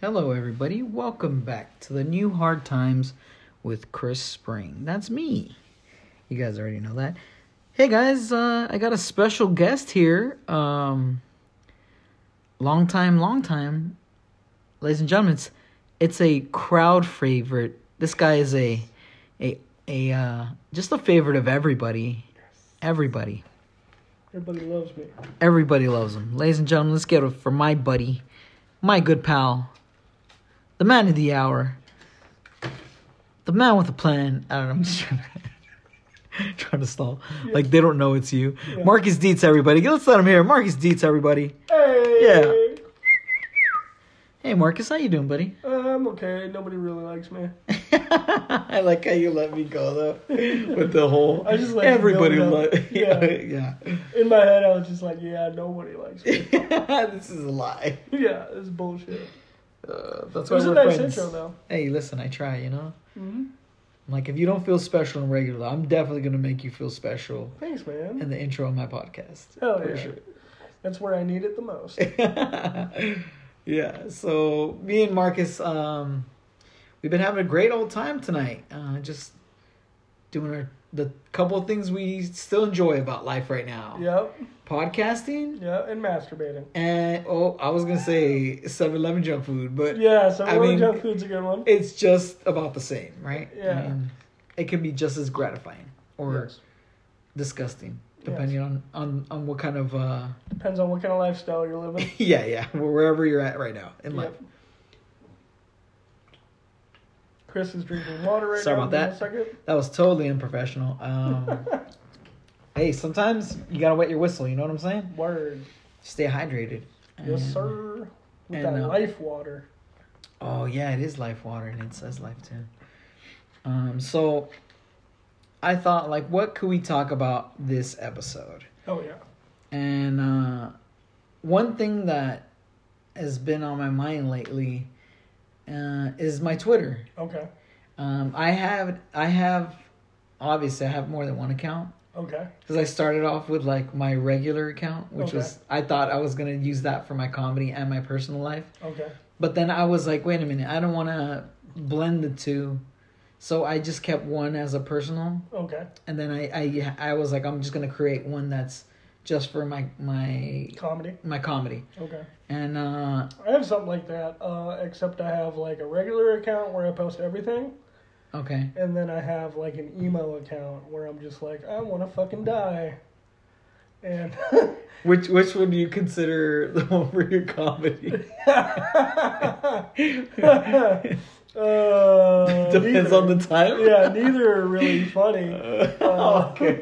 Hello, everybody. Welcome back to the New Hard Times with Chris Spring. That's me. You guys already know that. Hey, guys. I got a special guest here. Long time. Ladies and gentlemen, it's a crowd favorite. This guy is just a favorite of everybody. Everybody loves me. Everybody loves him. Ladies and gentlemen, let's get it for my buddy, my good pal, the man of the hour, the man with a plan. I don't know, I'm just trying to stall. Yeah. Like, they don't know it's you. Yeah. Marcus Dietz, everybody. Let's let him hear. Marcus Dietz, everybody. Hey! Yeah. Hey, Marcus, how you doing, buddy? I'm okay. Nobody really likes me. I like how you let me go, though, with the whole... I just like everybody yeah. In my head, I was just like, yeah, nobody likes me. This is a lie. Yeah, this is bullshit. That's why we're nice friends. Intro, though. Hey, listen, I try, you know? Mm-hmm. Like, if you don't feel special and regular, I'm definitely going to make you feel special. Thanks, man. In the intro of my podcast. Hell yeah. Sure. That's where I need it the most. Yeah, so me and Marcus, we've been having a great old time tonight. Just doing the couple of things we still enjoy about life right now. Yep. Podcasting. Yeah, and masturbating. And, I was going to say 7-Eleven junk food, but... Yeah, 7-Eleven junk food's a good one. It's just about the same, right? Yeah. I mean, it can be just as gratifying or disgusting, depending on what kind of... Depends on what kind of lifestyle you're living. Yeah, wherever you're at right now in life. Chris is drinking water right now. Sorry about that. That was totally unprofessional. Hey, sometimes you gotta wet your whistle. You know what I'm saying? Word. Stay hydrated. Yes, sir. With that life water. Oh yeah, it is life water, and it says life too. So I thought, like, what could we talk about this episode? Oh yeah. And one thing that has been on my mind lately is my Twitter. Okay. I have obviously I have more than one account. Okay. Because I started off with like my regular account, which was, I thought I was gonna use that for my comedy and my personal life. Okay. But then I was like, wait a minute, I don't want to blend the two. So I just kept one as a personal. Okay. And then I was like, I'm just gonna create one that's just for my comedy. My comedy. Okay. And I have something like that, except I have like a regular account where I post everything. Okay. And then I have like an emo account where I'm just like, I want to fucking die. And which one do you consider the one for your comedy? Depends on the time. Yeah, neither are really funny. Okay.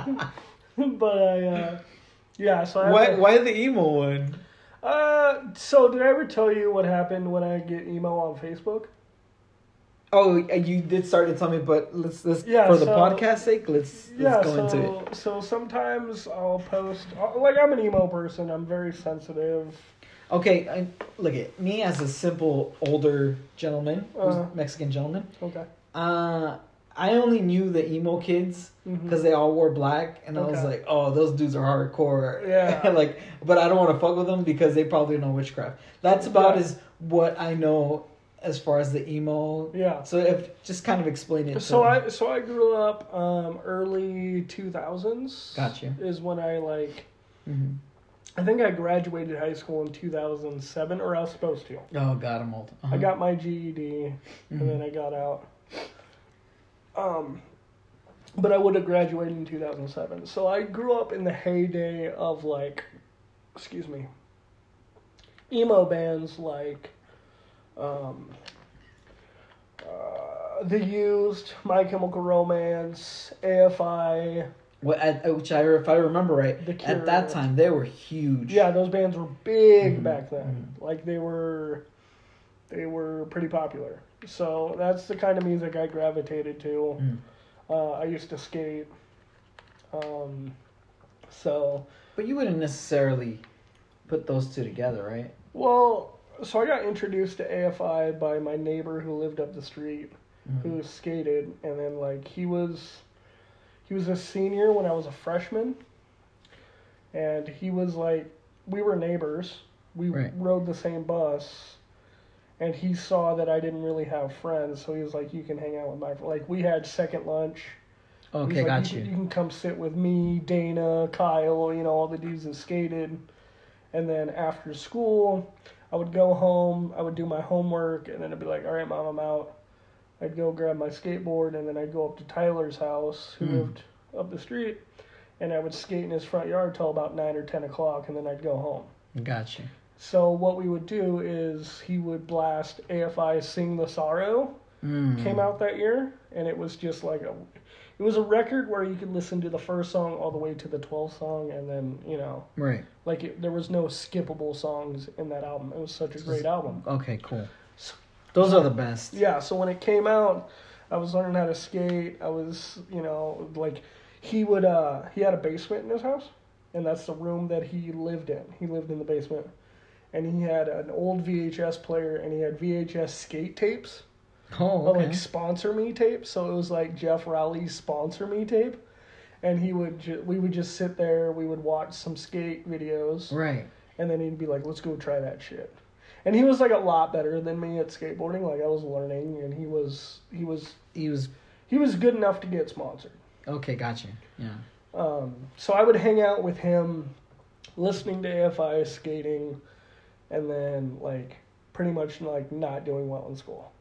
But so why the emo one? So did I ever tell you what happened when I get emo on Facebook? Oh, you did start to tell me, but let's for the podcast sake, let's go into it. So sometimes I'll post, like, I'm an emo person. I'm very sensitive. Okay, look at me as a simple older gentleman, Mexican gentleman. Okay. I only knew the emo kids because they all wore black, and I was like, oh, those dudes are hardcore. Yeah. Like, but I don't want to fuck with them because they probably know witchcraft. That's about as what I know as far as the emo. Yeah. So just kind of explain it. So I grew up early 2000s. Gotcha. Is when I like. Mm-hmm. I think I graduated high school in 2007, or I was supposed to. Oh God, I'm old. I got my GED, and then I got out. But I would have graduated in 2007. So I grew up in the heyday of emo bands like The Used, My Chemical Romance, AFI. If I remember right, at that time they were huge. Yeah, those bands were big back then. Like they were pretty popular. So that's the kind of music I gravitated to. I used to skate. But you wouldn't necessarily put those two together, right? Well, so I got introduced to AFI by my neighbor who lived up the street, who skated, and then like he was a senior when I was a freshman, and he was like, we were neighbors. We rode the same bus, and he saw that I didn't really have friends, so he was like, "You can hang out with my like." We had second lunch. Okay, He's like, got you. You can come sit with me, Dana, Kyle, all the dudes that skated. And then after school, I would go home, I would do my homework, and then I'd be like, all right, Mom, I'm out. I'd go grab my skateboard, and then I'd go up to Tyler's house, who lived up the street, and I would skate in his front yard till about 9 or 10 o'clock, and then I'd go home. Gotcha. So what we would do is he would blast AFI Sing the Sorrow, came out that year, and it was just like it was a record where you could listen to the first song all the way to the 12th song, and then, Right. like there was no skippable songs in that album. It was such a great album. Okay, cool. Those are the best. Yeah, so when it came out, I was learning how to skate. I was, like he had a basement in his house, and that's the room that he lived in. He lived in the basement, and he had an old VHS player, and he had VHS skate tapes. Oh, okay. Like Sponsor Me tape. So it was like Jeff Rowley's Sponsor Me tape, and we would just sit there. We would watch some skate videos, Right. and then he'd be like, "Let's go try that shit." And he was like a lot better than me at skateboarding. Like I was learning, and he was good enough to get sponsored. Okay, gotcha. Yeah. So I would hang out with him, listening to AFI, skating, and then like pretty much like not doing well in school.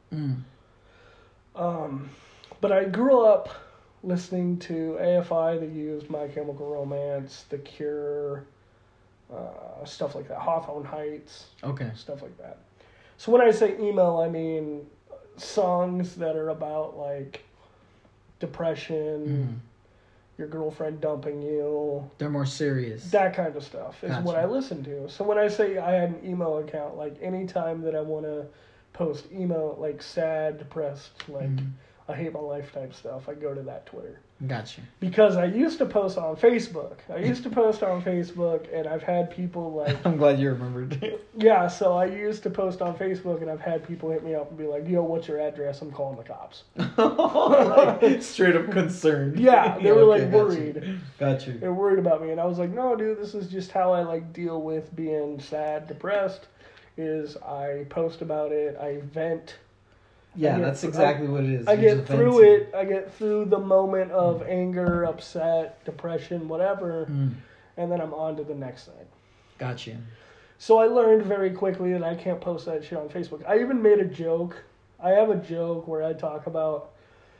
But I grew up listening to AFI, The Used, My Chemical Romance, The Cure, stuff like that, Hawthorne Heights, Okay. stuff like that. So when I say emo, I mean songs that are about like depression, your girlfriend dumping you, They're more serious. that kind of stuff is what Gotcha. I listen to. So when I say I had an emo account, like anytime that I want to post emo, like sad, depressed, like I hate my life type stuff, I go to that Twitter. Gotcha. Because I used to post on Facebook. And I've had people like, I'm glad you remembered. yeah, so I used to post on Facebook, and I've had people hit me up and be like, yo, what's your address? I'm calling the cops. Like, straight up concerned. Yeah, they were like gotcha. worried. Gotcha. They're worried about me, and I was like, no, dude, this is just how I like deal with being sad, depressed, is I post about it, I vent. Yeah, that's exactly what it is. I You're get just through venting. it. I get through the moment of anger, upset, depression, whatever, and then I'm on to the next thing. Gotcha. So I learned very quickly that I can't post that shit on Facebook. I even made a joke. I have a joke where I talk about,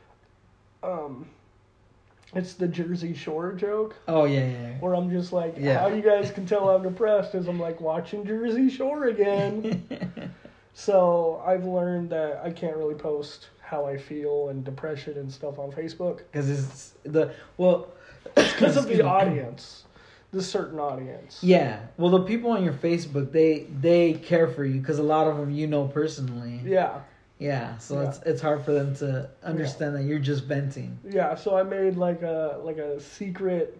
it's the Jersey Shore joke. Oh, yeah. Where I'm just like, Yeah. how you guys can tell I'm depressed is I'm like watching Jersey Shore again. So I've learned that I can't really post how I feel and depression and stuff on Facebook. Because it's Because of the audience. The certain audience. Yeah. Well, the people on your Facebook, they care for you because a lot of them you know personally. Yeah. Yeah. So Yeah. it's hard for them to understand that you're just venting. Yeah, so I made like a secret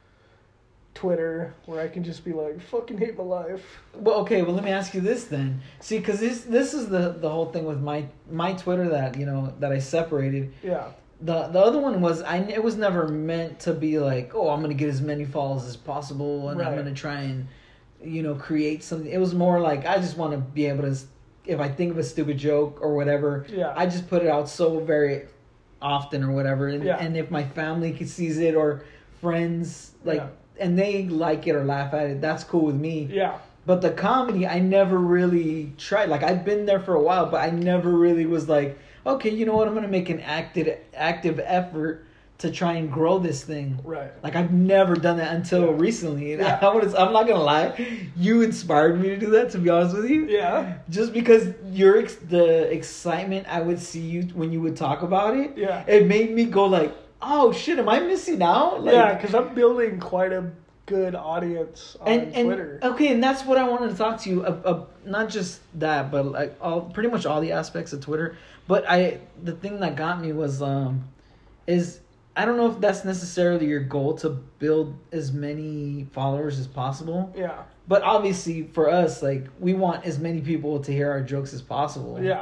Twitter where I can just be like, fucking hate my life. Well, okay. Well, let me ask you this then. See, because this is the whole thing with my Twitter that that I separated. Yeah. The other one was it was never meant to be like, oh, I'm gonna get as many followers as possible and I'm Right. gonna try and create something. It was more like I just want to be able to, if I think of a stupid joke or whatever, Yeah. I just put it out so very often or whatever, and, Yeah. and if my family sees it or friends like Yeah. and they like it or laugh at it, that's cool with me. Yeah. But the comedy, I never really tried. Like, I've been there for a while, but I never really was like, okay, you know what? I'm going to make an active effort to try and grow this thing. Right. Like, I've never done that until recently. And Yeah. I'm not going to lie. You inspired me to do that, to be honest with you. Yeah. Just because the excitement I would see you when you would talk about it, Yeah. it made me go like, oh, shit, am I missing out? Like, Yeah, because I'm building quite a good audience on Twitter. Okay, and that's what I wanted to talk to you not just that, but like pretty much all the aspects of Twitter. But the thing that got me was is I don't know if that's necessarily your goal to build as many followers as possible. Yeah. But obviously for us, like, we want as many people to hear our jokes as possible. Yeah.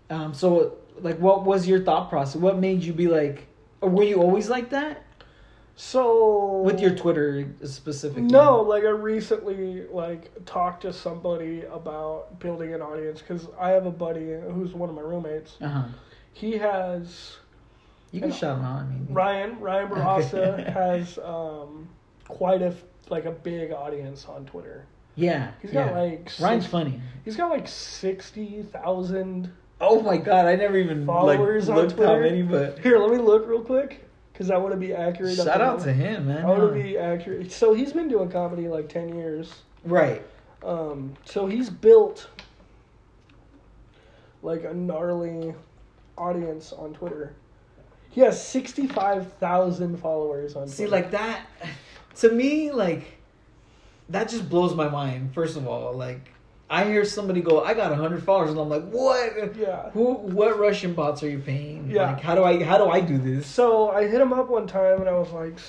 So like, what was your thought process? What made you be like, or were you always like that? So With your Twitter specifically? No, like I recently talked to somebody about building an audience because I have a buddy who's one of my roommates. He has. You can shout him out. I mean, Ryan Barassa has quite a big audience on Twitter. Yeah, he's got Ryan's funny. He's got 60,000. Oh my god, I never even followers looked on Twitter. how many, but here, let me look real quick. Because I want to be accurate. Shout out to him, man. I want to be accurate. So he's been doing comedy 10 years. Right. So he's built a gnarly audience on Twitter. He has 65,000 followers on Twitter. See, that, to me, that just blows my mind, first of all. I hear somebody go, I got 100 followers, and I'm like, what? Yeah. What Russian bots are you paying? Yeah. How do I do this? So I hit him up one time, and I was like,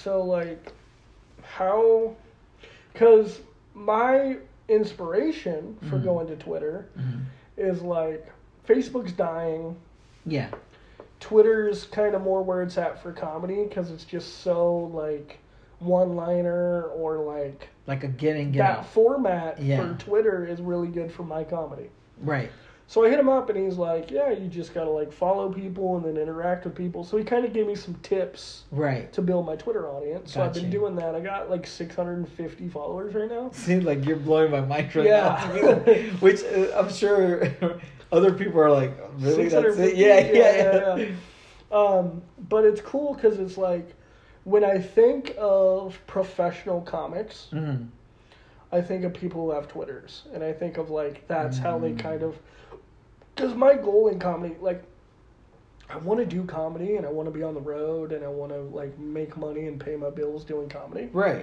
how? Because my inspiration for going to Twitter is Facebook's dying. Yeah. Twitter's kind of more where it's at for comedy because it's just so one-liner or a get in, get that out. format for Twitter is really good for my comedy. Right. So I hit him up and he's like, yeah, you just gotta follow people and then interact with people. So he kind of gave me some tips to build my Twitter audience. So I've been doing that. I got 650 followers right now. Seems like you're blowing my mind right now. Which I'm sure other people are like, really? That's it? Yeah. But it's cool because it's when I think of professional comics, I think of people who have Twitters. And I think of that's how they kind of... Because my goal in comedy, I want to do comedy and I want to be on the road and I want to make money and pay my bills doing comedy. Right.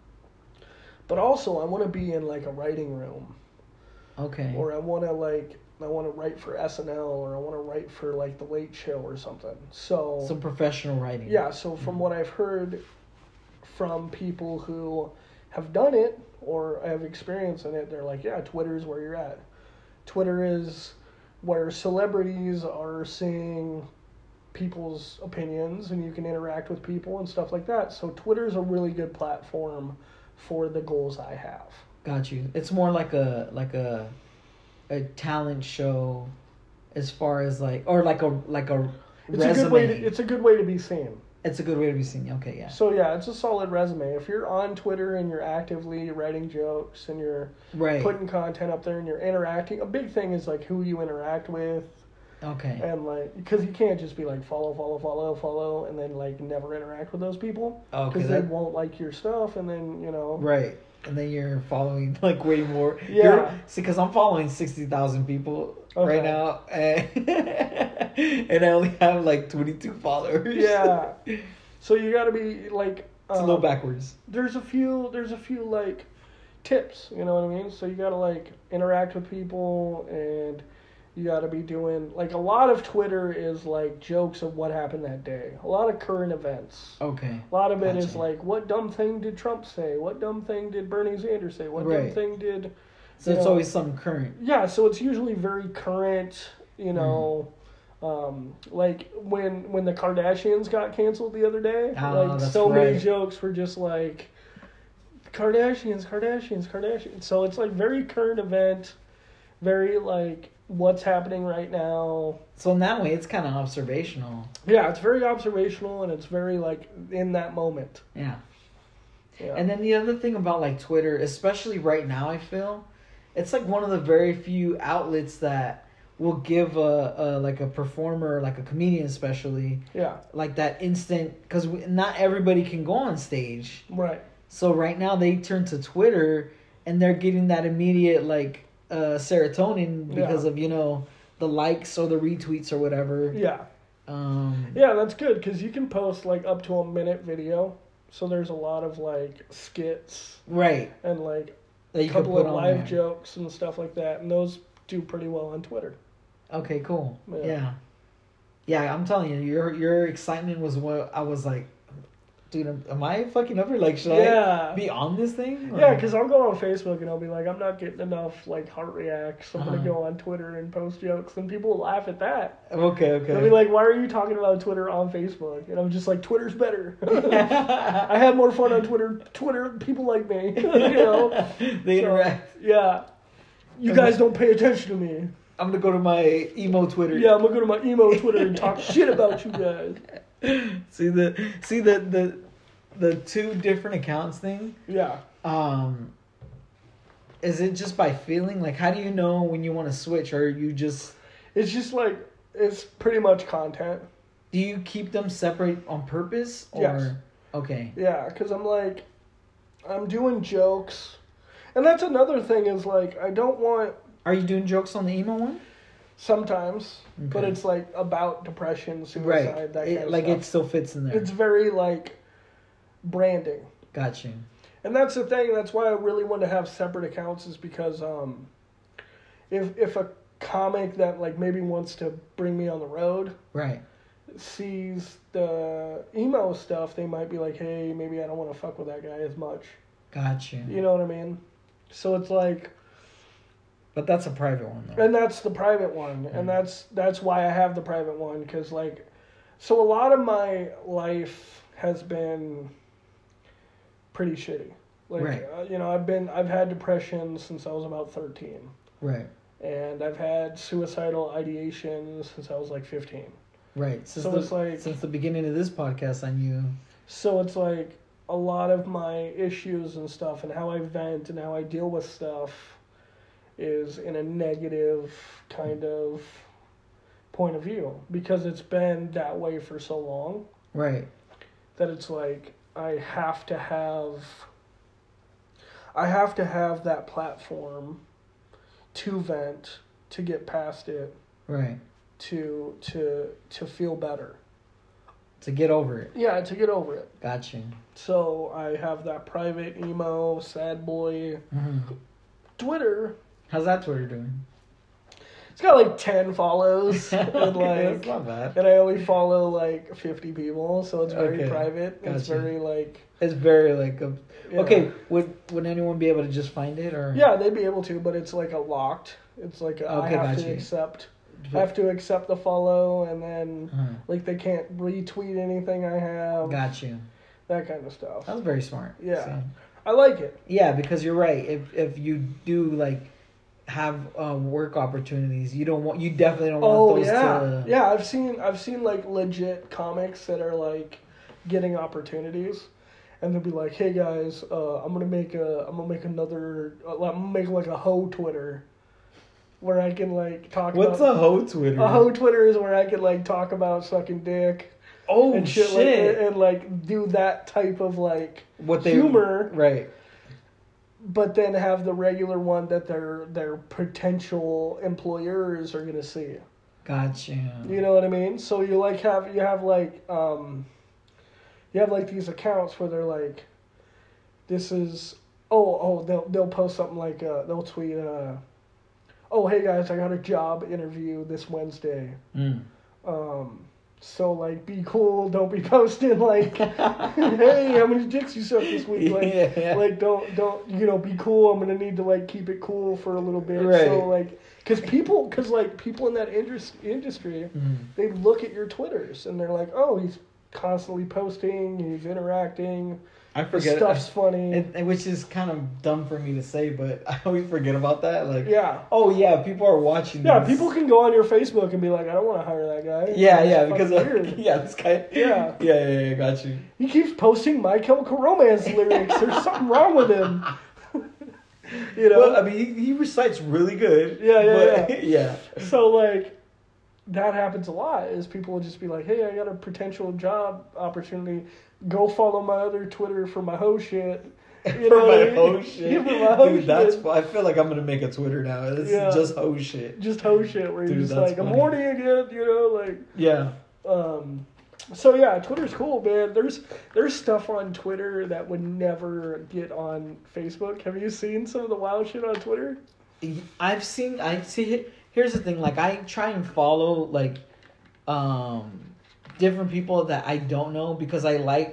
But also I want to be in a writing room. Okay. Or I want to write for SNL or I want to write for The Late Show or something. So some professional writing. Yeah, so from what I've heard from people who have done it or have experience in it, they're like, yeah, Twitter is where you're at. Twitter is where celebrities are seeing people's opinions and you can interact with people and stuff like that. So Twitter is a really good platform for the goals I have. Got you. It's more like a talent show, as far as or like a resume. It's a good way to be seen. It's a good way to be seen. Okay, yeah. So yeah, it's a solid resume. If you're on Twitter and you're actively writing jokes and you're putting content up there and you're interacting, a big thing is who you interact with. Okay. And because you can't just be follow, and then never interact with those people. Because they won't like your stuff, and then Right. And then you're following way more. Yeah. See, because I'm following 60,000 people right now, and I only have 22 followers. Yeah. So you got to be it's a little backwards. There's a few tips. You know what I mean? So you got to interact with people, and you got to be doing a lot of Twitter is jokes of what happened that day. A lot of current events. Okay. A lot of it is what dumb thing did Trump say? What dumb thing did Bernie Sanders say? What dumb thing did... So it's always something current. Yeah, so it's usually very current, when the Kardashians got canceled the other day. Many jokes were just Kardashians. So it's very current event, very what's happening right now. So in that way, it's kind of observational. Yeah, it's very observational, and it's very in that moment. Yeah. And then the other thing about Twitter, especially right now, I feel it's one of the very few outlets that will give a performer, a comedian especially, that instant, because not everybody can go on stage. Right. So right now they turn to Twitter and they're getting that immediate serotonin because of the likes or the retweets or whatever. Yeah. Yeah, that's good because you can post up to a minute video, so there's a lot of skits, right, and a couple of live jokes and stuff like that, and those do pretty well on Twitter. Okay, cool. Yeah. I'm telling you, your excitement was what I was dude, am I fucking up here? Like, should Yeah. I be on this thing? Or- Yeah, because I'll go on Facebook and I'll be like, I'm not getting enough like heart reacts. I'm gonna Uh-huh. go on Twitter and post jokes, and people will laugh at that. Okay. They'll be like, "Why are you talking about Twitter on Facebook?" And I'm just like, "Twitter's better. I have more fun on Twitter. Twitter, people like me. They interact. Yeah, you guys don't pay attention to me. I'm gonna go to my emo Twitter. Yeah, I'm gonna go to my emo Twitter and talk shit about you guys. See the two different accounts thing. Yeah, Is it just by feeling? Like, how do you know when you want to switch, or you just it's just like it's pretty much content. do you keep them separate on purpose? Or Yes. okay, Yeah, because I'm doing jokes, and that's another thing is like I don't want are you doing jokes on the emo one? sometimes, but Okay. it's like about depression, suicide, Right, that kind of like stuff. it still fits in there. It's very like branding. Got you. And that's the thing. That's why I really want to have separate accounts. Is because if a comic that like maybe wants to bring me on the road Right. sees the emo stuff, they might be like, hey, maybe I don't want to fuck with that guy as much. Got you. You know what I mean? So it's like, But that's a private one though. and that's the private one, and that's why I have the private one, because like, so a lot of my life has been pretty shitty. Like, Right. I've had depression since I was about 13. Right. And I've had suicidal ideation since I was like 15. Right. Since So it's like, since the beginning of this podcast, I knew. so it's like a lot of my issues and stuff and how I vent and how I deal with stuff is in a negative kind of point of view, because it's been that way for so long Right. that it's like I have to have that platform to vent, to get past it, Right. to feel better. To get over it. Yeah, to get over it. Got you. So I have that private emo sad boy Mm-hmm. Twitter. How's that Twitter doing? It's got like 10 follows and Okay, like that's not bad. and I only follow like 50 people, so it's very Okay, private. It's gotcha. very like It's very like a. yeah. Okay, would anyone be able to just find it or? Yeah, they'd be able to, but it's like a locked. It's like I Okay, have gotcha. to accept. I have to accept the follow, and then Uh-huh. like they can't retweet anything I have. Got you. That kind of stuff. That was very smart. Yeah. So- I like it. yeah, because you're right. If you do like have work opportunities, you definitely don't want Oh those yeah, to. yeah. I've seen like legit comics that are like getting opportunities, and they'll be like, "Hey guys, I'm gonna make like a hoe Twitter, where I can like talk What's about a hoe Twitter? a hoe Twitter is where I can like talk about sucking dick Oh and shit! shit. Like, and like do that type of like What they humor. Right. but then have the regular one that their potential employers are gonna see. Gotcha. You know what I mean? So you have these accounts where they're like, this is they'll post something like they'll tweet oh hey guys, I got a job interview this Wednesday. Mm. So like be cool, don't be posting like hey, how many dicks you sucked this week? Like Yeah. like don't be cool. I'm gonna need to like keep it cool for a little bit. Right. So like because people in that industry Mm. they look at your Twitters and they're like, oh, he's constantly posting, he's interacting, I his forget stuff's funny. which is kind of dumb for me to say, but I always forget about that. Like, Yeah. oh yeah, people are watching. Yeah, this. people can go on your Facebook and be like, I don't want to hire that guy. Yeah, He's yeah, fucking because weird. yeah, this guy. Yeah. yeah, got you. He keeps posting My Chemical Romance lyrics. There's something wrong with him. You know? Well, I mean, he recites really good. Yeah, but, yeah. So, like, that happens a lot, is people will just be like, hey, I got a potential job opportunity. Go follow my other Twitter for my hoe shit. You For know what I my mean? hoe shit. Yeah, for my hoe Dude, that's shit. I feel like I'm gonna make a Twitter now. It's Yeah. just hoe shit. Just hoe shit, where you're Dude, just that's like, I'm funny. horny again, you know, like... Yeah. So yeah, Twitter's cool, man. There's stuff on Twitter that would never get on Facebook. Have you seen some of the wild shit on Twitter? I see. Here's the thing. Like, I try and follow like, different people that I don't know because I like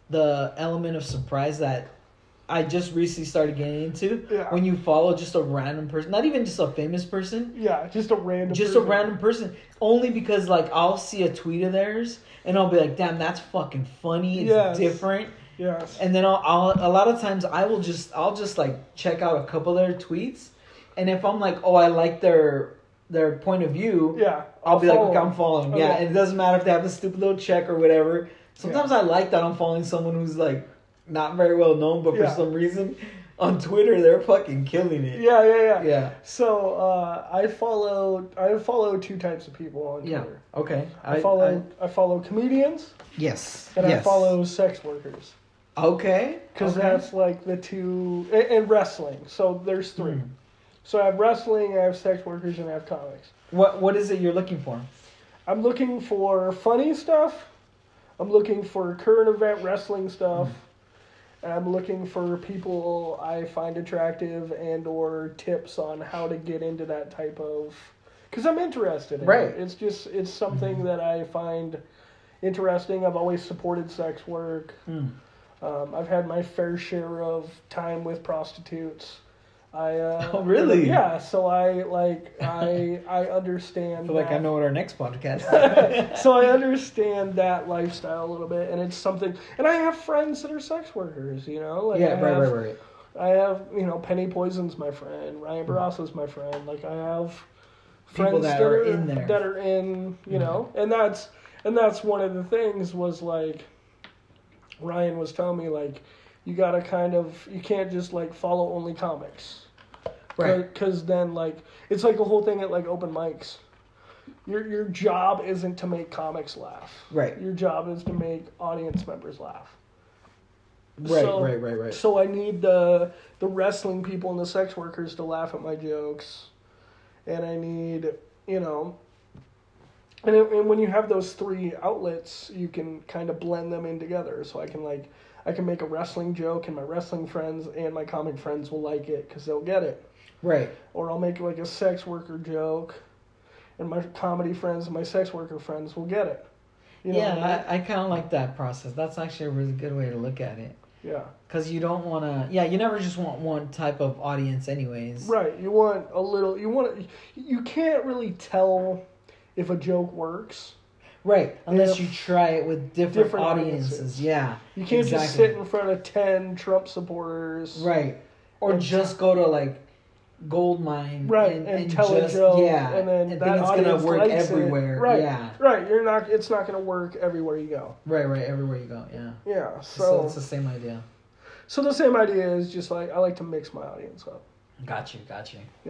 the element of surprise that I just recently started getting into. Yeah. When you follow just a random person, not even just a famous person. Yeah, just a random Just a random person. Only because, like, I'll see a tweet of theirs, and I'll be like, damn, that's fucking funny. It's Yes. different. Yes. And then I'll a lot of times I'll just like check out a couple of their tweets, and if I'm like, oh, I like their point of view, Yeah. I'll be like, follow okay, them. I'm following. Oh, Yeah, yeah. and it doesn't matter if they have a stupid little check or whatever. Sometimes I like that I'm following someone who's like not very well known, but for Yeah. some reason on Twitter they're fucking killing it. Yeah. Yeah. So I follow two types of people on Yeah. Twitter. Okay. I follow comedians Yes. and yes. I follow sex workers. Okay. Because okay. that's like the two, and wrestling. So there's three. Hmm. So I have wrestling, I have sex workers, and I have comics. What is it you're looking for? I'm looking for funny stuff. I'm looking for current event wrestling stuff. And I'm looking for people I find attractive and or tips on how to get into that type of... Because I'm interested in Right. it. It's something that I find interesting. I've always supported sex work. I've had my fair share of time with prostitutes. Oh, really? Yeah, so I understand. I feel like I that. know what our next podcast is. So I understand that lifestyle a little bit, and it's something. And I have friends that are sex workers, you know. Like Yeah, right. right. I have, Penny Poison's my friend. Ryan Barassa's my friend. Like I have friends People that are in there. that are in, you know, and that's one of the things was like Ryan was telling me, like, you gotta you can't just like follow only comics. Right. Because then, like, it's like the whole thing at, like, open mics. Your job isn't to make comics laugh. Right. Your job is to make audience members laugh. Right. So I need the wrestling people and the sex workers to laugh at my jokes. And I need, and when you have those three outlets, you can kind of blend them in together. So I can make a wrestling joke, and my wrestling friends and my comic friends will like it because they'll get it. Right. Or I'll make like a sex worker joke, and my comedy friends and my sex worker friends will get it. You know what I mean? I kind of like that process. That's actually a really good way to look at it. Yeah. Because you don't want to... Yeah, you never just want one type of audience anyways. Right. You want a little... You can't really tell if a joke works. Right. Unless you try it with different audiences. Yeah. You can't just sit in front of 10 Trump supporters. Right. Or just go to, like, Goldmine. Right. And tell a joke. Yeah. And then and that think it's audience going to work likes everywhere. It. Right. Yeah. Right. It's not going to work everywhere you go. Right. Everywhere you go. Yeah. Yeah. So it's the same idea. So the same idea is just like, I like to mix my audience up. Got you. Yeah.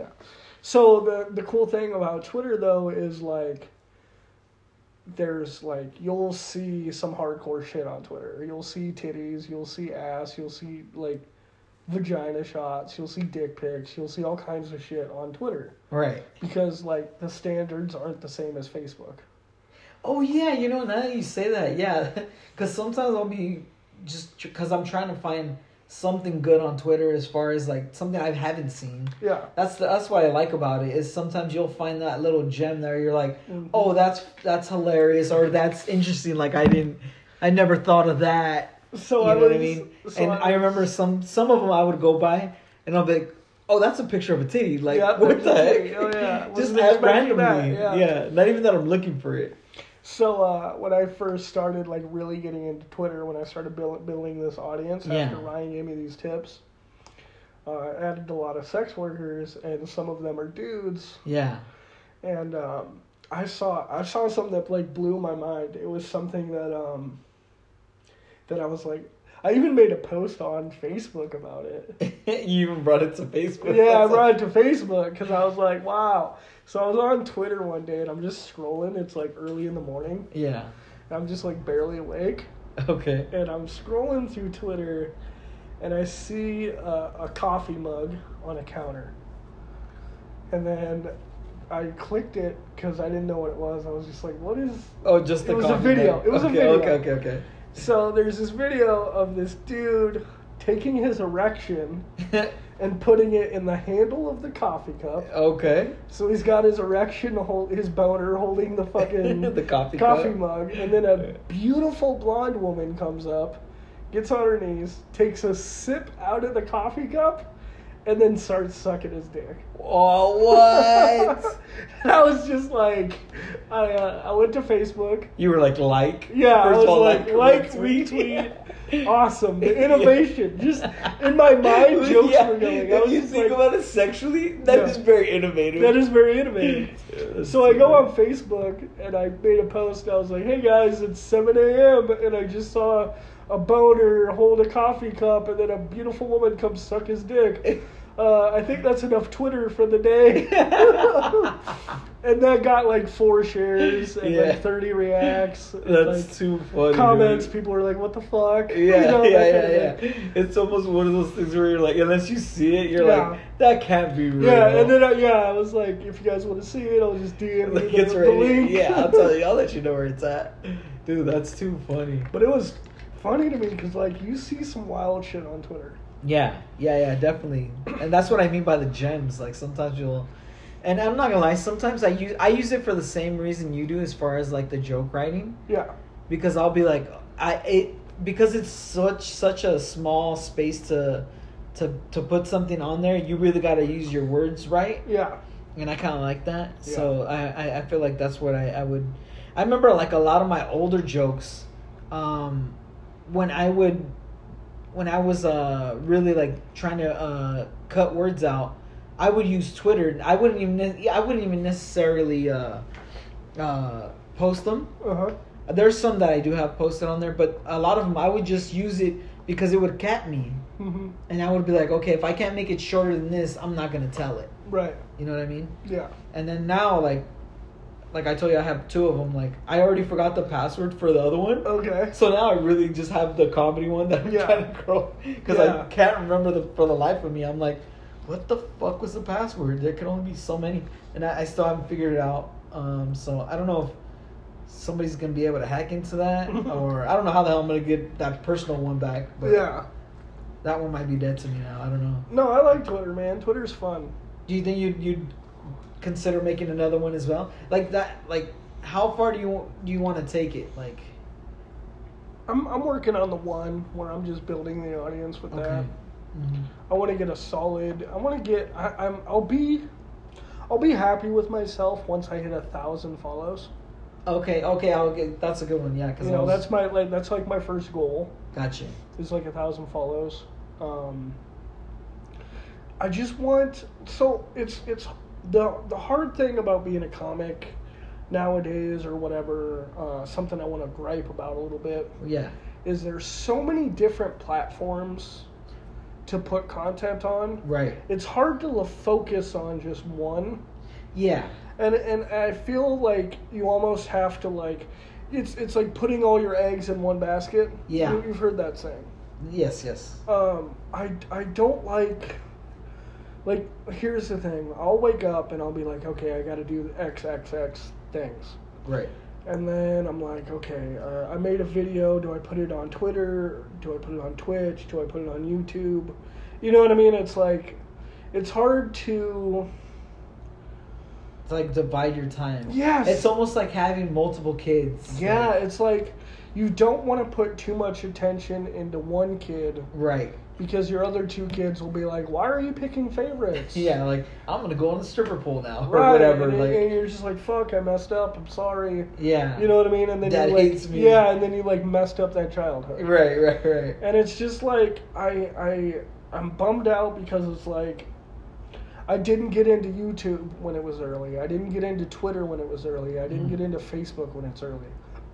So the cool thing about Twitter, though, is, like, there's, like, you'll see some hardcore shit on Twitter. You'll see titties, you'll see ass, you'll see, like, vagina shots, you'll see dick pics, you'll see all kinds of shit on Twitter. Right. Because, like, the standards aren't the same as Facebook. Oh, yeah, now that you say that, yeah. Because sometimes I'll be just... Because I'm trying to find something good on Twitter as far as, like, something I haven't seen. Yeah. That's what I like about it, is sometimes you'll find that little gem there. You're like, oh, that's hilarious, or that's interesting. Like, I never thought of that. So you know what I mean? I remember some of them I would go by, and I'll be like, oh, that's a picture of a titty. Like, what the heck? Oh, yeah. Just as randomly. Yeah. Not even that I'm looking for it. So when I first started, like, really getting into Twitter, when I started building this audience, after Ryan gave me these tips, I added a lot of sex workers, and some of them are dudes. Yeah. And I saw something that, like, blew my mind. It was something that that I was like, I even made a post on Facebook about it. You even brought it to Facebook? Yeah, I brought it to Facebook because I was like, wow. So I was on Twitter one day and I'm just scrolling. It's like early in the morning. Yeah. I'm just like barely awake. Okay. And I'm scrolling through Twitter and I see a coffee mug on a counter. And then I clicked it because I didn't know what it was. I was just like, what is... Oh, just the coffee mug. It was a video. It was a video. Okay. So there's this video of this dude taking his erection and putting it in the handle of the coffee cup. Okay. So he's got his erection, his boner holding the fucking the coffee mug. And then a beautiful blonde woman comes up, gets on her knees, takes a sip out of the coffee cup, and then starts sucking his dick. Oh, what? And I was just like, I went to Facebook. You were like? Yeah, I First was of all, like, retweet. Awesome. The innovation. Just in my mind, jokes were going. I was you just think like, about it sexually, that is very innovative. That is very innovative. So I go on Facebook and I made a post. I was like, hey guys, it's 7 a.m. and I just saw a boner hold a coffee cup and then a beautiful woman come suck his dick. I think that's enough Twitter for the day. And that got like 4 shares and like 30 reacts. And that's like too funny. Comments, dude. people were like, what the fuck? Yeah, yeah. It's almost one of those things where you're like, unless you see it, you're like, that can't be real. Yeah, and then I was like, if you guys want to see it, I'll just DM like, you it's the ready. link. Yeah, I'll tell you. I'll let you know where it's at. Dude, that's too funny. But it was funny to me because like you see some wild shit on Twitter. Yeah, definitely. And that's what I mean by the gems. Like sometimes you'll, and I'm not gonna lie, sometimes I use it for the same reason you do, as far as like the joke writing. Yeah. Because I'll be like, because it's such a small space to put something on there, you really got to use your words right. Yeah. And I kind of like that. Yeah. So I feel like that's what I would. I remember like a lot of my older jokes, when I was really like trying to cut words out, I would use Twitter. I wouldn't even necessarily post them. There's some that I do have posted on there, but a lot of them I would just use it because it would cap me. Mm-hmm. And I would be like, okay, if I can't make it shorter than this, I'm not gonna tell it. Right. You know what I mean? Yeah. And then now, like I told you, I have 2 of them. Like, I already forgot the password for the other one. Okay. So now I really just have the comedy one that I'm trying to grow. Because I can't remember for the life of me. I'm like, what the fuck was the password? There can only be so many. And I still haven't figured it out. So I don't know if somebody's going to be able to hack into that. Or I don't know how the hell I'm going to get that personal one back. But that one might be dead to me now. I don't know. No, I like Twitter, man. Twitter's fun. Do you think you'd consider making another one as well? Like that, like how far do you want to take it? Like, I'm working on the one where I'm just building the audience with that. Mm-hmm. I want to get a solid. I want to get. I'll be happy with myself once I hit 1,000 follows. Okay, I'll get. That's a good one, yeah. Because that's like my first goal. Gotcha. It's like 1,000 follows. I just want. So it's the hard thing about being a comic nowadays or whatever, something I want to gripe about a little bit. Yeah. Is there's so many different platforms to put content on. Right. It's hard to focus on just one. Yeah. And I feel like you almost have to like, it's like putting all your eggs in one basket. Yeah. You've heard that saying. Yes. I don't like, here's the thing. I'll wake up and I'll be like, okay, I got to do XXX things. Right. And then I'm like, okay, I made a video. Do I put it on Twitter? Do I put it on Twitch? Do I put it on YouTube? You know what I mean? It's like, it's hard to... It's like divide your time. Yes. It's almost like having multiple kids. Yeah, it's like you don't want to put too much attention into one kid. Right. Because your other 2 kids will be like, why are you picking favorites? Yeah, like, I'm going to go on the stripper pool now. Right, or whatever. And you're just like, fuck, I messed up. I'm sorry. Yeah. You know what I mean? And then Dad you like, hates me. Yeah, and then you like messed up that childhood. Right. And it's just like, I'm bummed out because it's like, I didn't get into YouTube when it was early. I didn't get into Twitter when it was early. I didn't get into Facebook when it's early.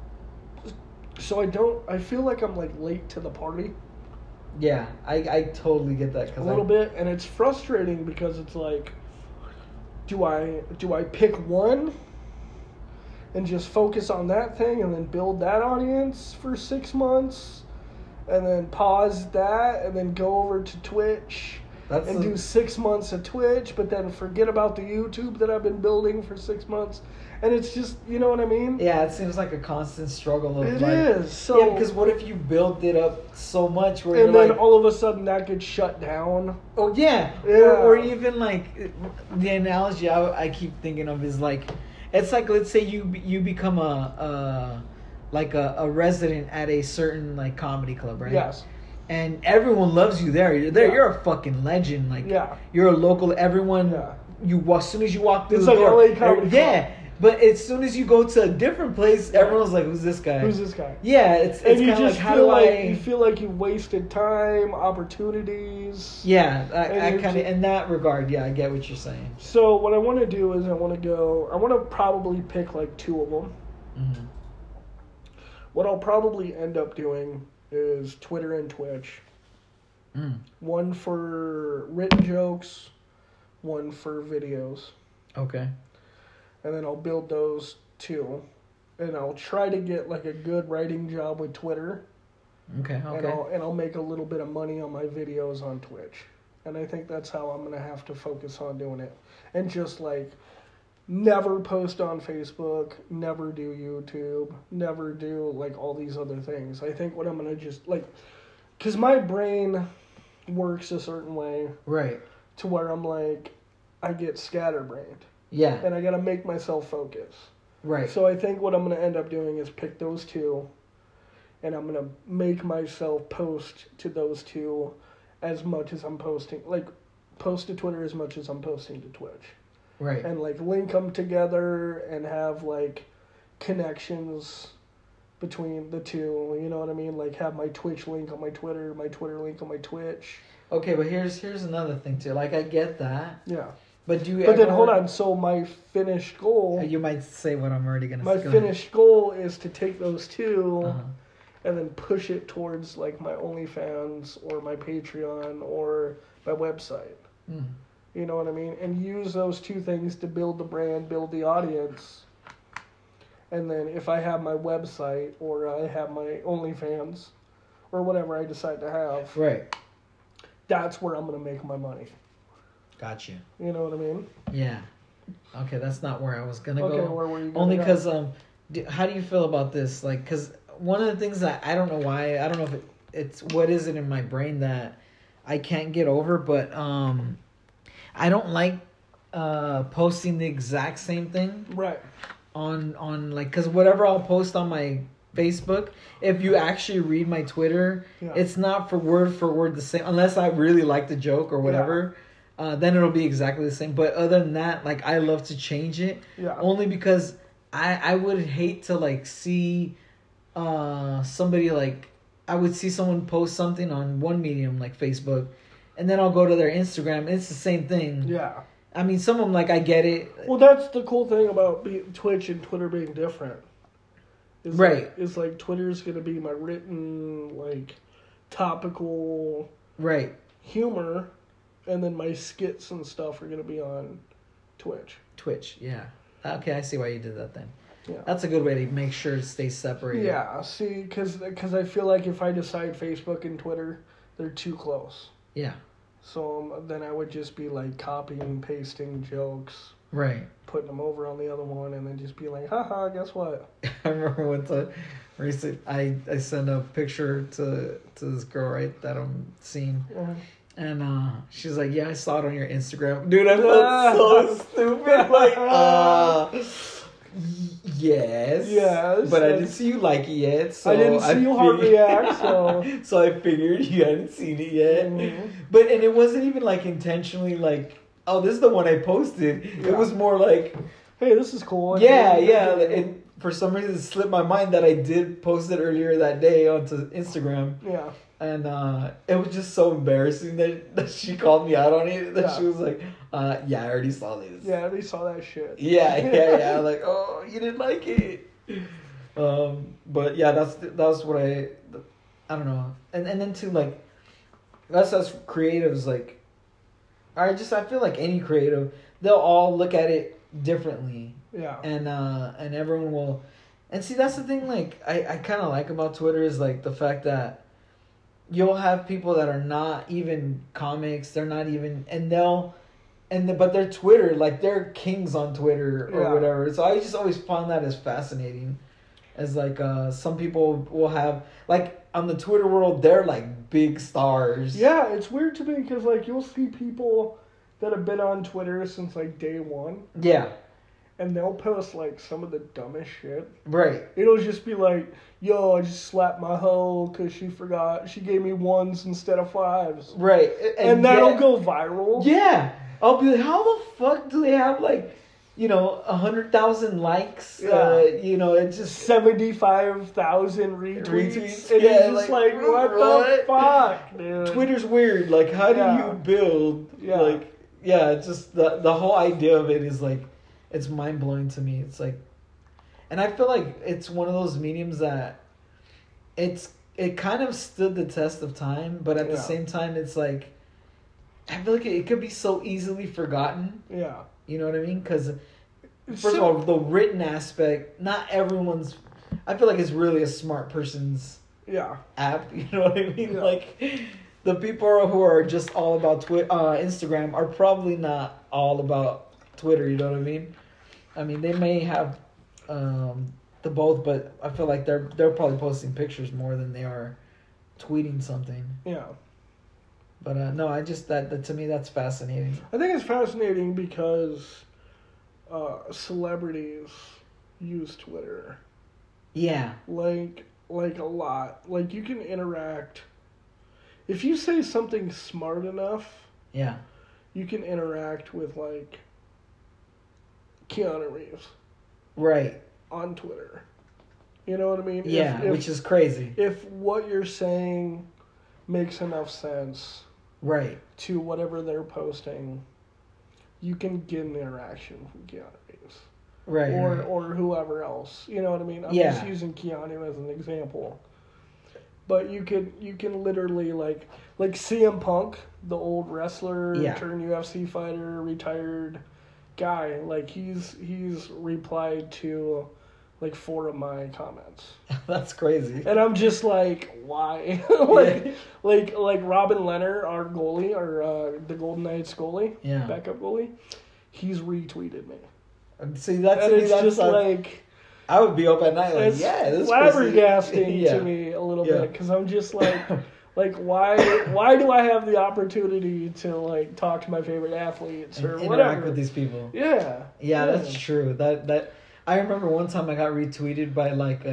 So I feel like I'm like late to the party. Yeah, I totally get that. A little bit, and it's frustrating because it's like, do I pick one and just focus on that thing and then build that audience for 6 months and then pause that and then go over to Twitch do 6 months of Twitch, but then forget about the YouTube that I've been building for 6 months. And it's just, you know what I mean? Yeah, it seems like a constant struggle. It is. So, yeah, because what if you build it up so much where and you're then like, all of a sudden that gets shut down? Oh, yeah. Or even like, the analogy I keep thinking of is like, it's like, let's say you become a like a resident at a certain like comedy club, right? Yes. And everyone loves you there. You're there. Yeah. You're a fucking legend. Like, Yeah. you're a local. Everyone. Yeah. As soon as you walk through It's the like door, LA Comedy yeah. Club. But as soon as you go to a different place, Yeah. everyone's like, "Who's this guy?" Who's this guy? Yeah, it's And kind you of just like, how feel do like I? you feel like you wasted time, opportunities. Yeah, I And kind of you- in that regard. Yeah, I get what you're saying. So what I want to do is I want to probably pick like 2 of them. Mm-hmm. What I'll probably end up doing is Twitter and Twitch. Mm. One for written jokes, one for videos. Okay. And then I'll build those 2. And I'll try to get like a good writing job with Twitter. Okay. And I'll make a little bit of money on my videos on Twitch. And I think that's how I'm going to have to focus on doing it. And just like never post on Facebook, never do YouTube, never do like all these other things. I think what I'm going to just like, because my brain works a certain way Right. to where I'm like, I get scatterbrained. Yeah. And I got to make myself focus. Right. So I think what I'm going to end up doing is pick those 2, and I'm going to make myself post to those 2 as much as I'm posting. Like, post to Twitter as much as I'm posting to Twitch. Right. And, like, link them together and have, like, connections between the 2. You know what I mean? Like, have my Twitch link on my Twitter link on my Twitch. Okay, but here's another thing too. Like, I get that, Yeah. but do you? But then, ever- hold on. So my finished goal... You might say what I'm already gonna. My say. finished goal is to take those 2... Uh-huh. and then push it towards like my OnlyFans or my Patreon or my website. Mm. You know what I mean? And use those 2 things to build the brand, build the audience. And then if I have my website or I have my OnlyFans or whatever I decide to have, Right. that's where I'm going to make my money. Gotcha. You know what I mean? Yeah. Okay, that's not where I was gonna Okay, go. where were you going? Only because how do you feel about this? Like, because one of the things that I don't know why, I don't know if it's what is it in my brain that I can't get over, but I don't like posting the exact same thing Right. on like, because whatever I'll post on my Facebook, if you actually read my Twitter, Yeah. it's not for word the same unless I really like the joke or whatever. Then it'll be exactly the same. But other than that, like, I love to change it. Yeah. Only because I would hate to like see somebody, like, I would see someone post something on one medium like Facebook, and then I'll go to their Instagram and it's the same thing. Yeah. I mean, some of them, like, I get it. Well, that's the cool thing about Twitch and Twitter being different. Is Right. It's like Twitter's going to be my written, like, topical Right. humor, and then my skits and stuff are going to be on Twitch. Twitch, yeah. Okay, I see why you did that then. Yeah. That's a good way to make sure it stays separated. Yeah, see, because I feel like if I decide Facebook and Twitter, they're too close. Yeah. So then I would just be, like, copying, pasting jokes, Right. putting them over on the other one, and then just be like, haha, guess what? I remember one time, recently, I sent a picture to this girl, right, that I'm seeing. Yeah. And she's like, yeah, I saw it on your Instagram. Dude, I felt so stupid. Like, yes. Yes. But I didn't see you like it yet. So I didn't see you hard react, so... So I figured you hadn't seen it yet. Mhm. But, and it wasn't even like intentionally like, oh, this is the one I posted. Yeah. It was more like, Hey, this is cool. yeah. It, for some reason, it slipped my mind that I did post it earlier that day onto Instagram. Yeah. And it was just so embarrassing that she called me out on it. That Yeah. she was like, yeah, I already saw this. Yeah, they saw that shit. Yeah. Like, oh, you didn't like it. But yeah, that's what I don't know. And then too, like, us as creatives, like, I feel like any creative, they'll all look at it differently. Yeah. And everyone will, and see, that's the thing, like, I kind of like about Twitter is, like, the fact that you'll have people that are not even comics, they're not even, but they're Twitter, like, they're kings on Twitter or Yeah. whatever. So I just always found that as fascinating, as, like, some people will have, like, on the Twitter world, they're, like, big stars. Yeah, it's weird to me because, like, you'll see people that have been on Twitter since, like, day one. Yeah. and they'll post like some of the dumbest shit. Right. It'll just be like, yo, I just slapped my hoe because she forgot. She gave me ones instead of fives. Right. And that'll go viral. Yeah. I'll be like, how the fuck do they have like, 100,000 likes? Yeah. It's just 75,000 retweets. And Yeah, you're just like, what the fuck, dude? Twitter's weird. Like, how do you build? Yeah. Like, it's just the whole idea of it is like, it's mind blowing to me. It's like, and I feel like it's one of those mediums that it kind of stood the test of time, but at the same time, it's like, I feel like it could be so easily forgotten. Yeah. You know what I mean? Because, first of all, the written aspect, not everyone's... I feel like it's really a smart person's app. You know what I mean? Yeah. Like, the people who are just all about Instagram are probably not all about Twitter. You know what I mean? I mean, they may have the both, but I feel like they're probably posting pictures more than they are tweeting something. Yeah. But no, I just that to me that's fascinating. I think it's fascinating because celebrities use Twitter. Yeah. Like a lot. Like you can interact. If you say something smart enough, Yeah. you can interact with like Keanu Reeves. Right. On Twitter. You know what I mean? Yeah, which is crazy. If what you're saying makes enough sense, right, to whatever they're posting, you can get an interaction from Keanu Reeves. Right. Or whoever else. You know what I mean? I'm just using Keanu as an example. But you can literally like CM Punk, the old wrestler, turned UFC fighter, retired guy, like he's replied to like 4 of my comments. That's crazy. And I'm just like, why? like Robin Leonard, our goalie, the Golden Knights goalie, backup goalie, he's retweeted me. See, that's just like, I would be up at night like, this flabbergasting to me a little bit, because I'm just like, why do I have the opportunity to like talk to my favorite athletes or whatever? Interact with these people. Yeah, that's true. That I remember one time I got retweeted by like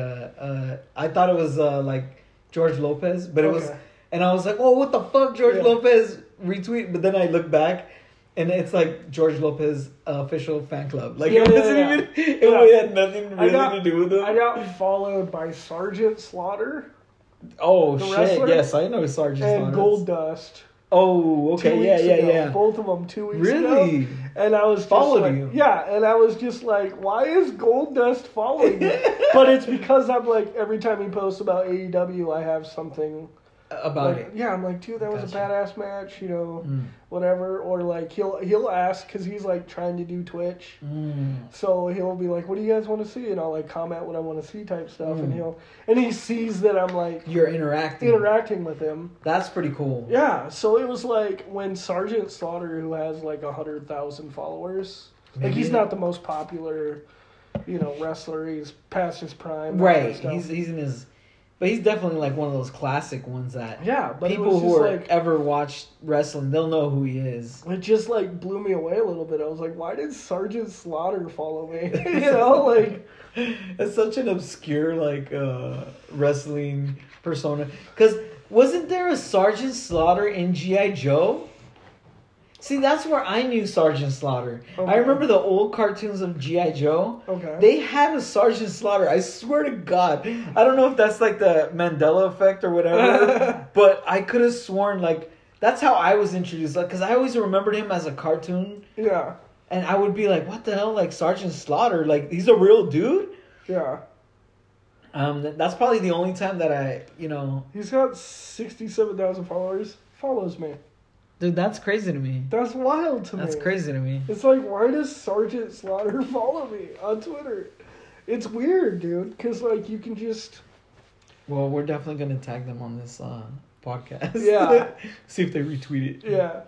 I thought it was like George Lopez, but it was, and I was like, oh, what the fuck, George Lopez retweet? But then I look back, and it's like George Lopez official fan club. Like it wasn't even. It had nothing really to do with it. I got followed by Sergeant Slaughter. Oh shit! Wrestler, yes, I know Sergeant Slaughter. And Gold Dust. Oh, okay, yeah. Both of them 2 weeks ago. Really? And I was just followed you. Yeah, and I was just like, why is Gold Dust following me? But it's because I'm like, every time he posts about AEW, I have something about it. Yeah, I'm like, dude, that was a badass match, whatever. Or like he'll ask, because he's like trying to do Twitch, so he'll be like, what do you guys want to see? And I'll like comment what I want to see type stuff, and he sees that I'm like, you're interacting with him. That's pretty cool. Yeah, so it was like when Sergeant Slaughter, who has like 100,000 followers, like he's not the most popular, wrestler. He's past his prime. Right. He's in his. But he's definitely like one of those classic ones that but people who are ever watched wrestling, they'll know who he is. It just like blew me away a little bit. I was like, why did Sergeant Slaughter follow me? Like it's such an obscure like wrestling persona. Because wasn't there a Sergeant Slaughter in G.I. Joe? See, that's where I knew Sergeant Slaughter. Okay. I remember the old cartoons of G.I. Joe. Okay. They had a Sergeant Slaughter. I swear to God. I don't know if that's like the Mandela effect or whatever, but I could have sworn like that's how I was introduced. Like, because I always remembered him as a cartoon. Yeah. And I would be like, what the hell? Like Sergeant Slaughter? Like he's a real dude? Yeah. That's probably the only time that I, He's got 67,000 followers. Follows me. Dude, that's crazy to me. That's wild to me. That's crazy to me. It's like, why does Sergeant Slaughter follow me on Twitter? It's weird, dude, because, like, you can just... Well, we're definitely going to tag them on this podcast. Yeah. See if they retweet it. Yeah.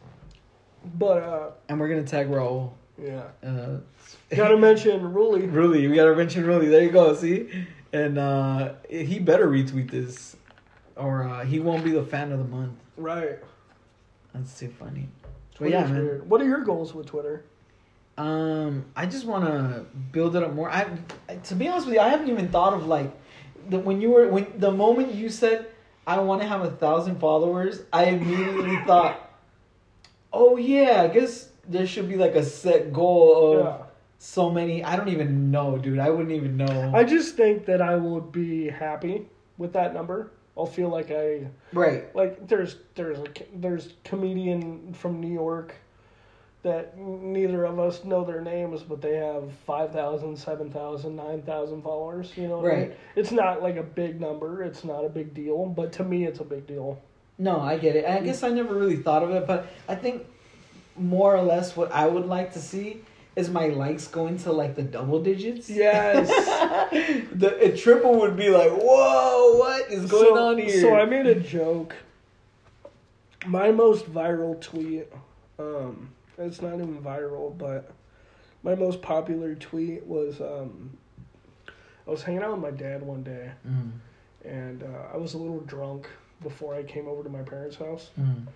But, and we're going to tag Raul. Yeah. Gotta mention Ruli. Ruli. We gotta mention Ruli. There you go, see? And he better retweet this, or he won't be the fan of the month. Right. That's too funny. But yeah, man. Weird. What are your goals with Twitter? I just want to build it up more. To be honest with you, I haven't even thought of like the moment you said I want to have 1,000 followers, I immediately thought, oh yeah, I guess there should be like a set goal of so many. I don't even know, dude. I wouldn't even know. I just think that I will be happy with that number. I'll feel like like there's comedian from New York that neither of us know their names, but they have 5,000, 7,000, 9,000 followers. You know what I mean? It's not like a big number. It's not a big deal, but to me, it's a big deal. No, I get it. I guess I never really thought of it, but I think more or less what I would like to see is my likes going to like the double digits. Yes. A triple would be like, whoa, what is going on here? So I made a joke. My most viral tweet, it's not even viral, but my most popular tweet was, I was hanging out with my dad one day, and I was a little drunk before I came over to my parents' house.